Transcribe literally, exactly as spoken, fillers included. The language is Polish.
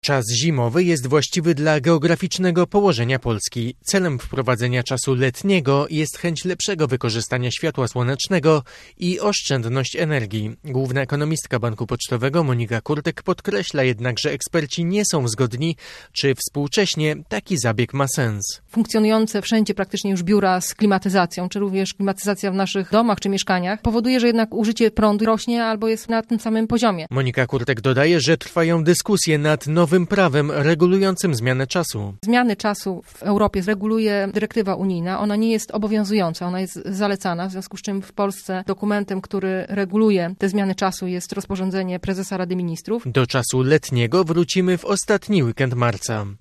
Czas zimowy jest właściwy dla geograficznego położenia Polski. Celem wprowadzenia czasu letniego jest chęć lepszego wykorzystania światła słonecznego i oszczędność energii. Główna ekonomistka Banku Pocztowego Monika Kurtek podkreśla jednak, że eksperci nie są zgodni, czy współcześnie taki zabieg ma sens. Funkcjonujące wszędzie praktycznie już biura z klimatyzacją, czy również klimatyzacja w naszych domach czy mieszkaniach, powoduje, że jednak użycie prądu rośnie albo jest na tym samym poziomie. Monika Kurtek dodaje, że trwają dyskusje nad nowym prawem regulującym zmianę czasu. Zmiany czasu w Europie reguluje dyrektywa unijna. Ona nie jest obowiązująca, ona jest zalecana, w związku z czym w Polsce dokumentem, który reguluje te zmiany czasu, jest rozporządzenie prezesa Rady Ministrów. Do czasu letniego wrócimy w ostatni weekend marca.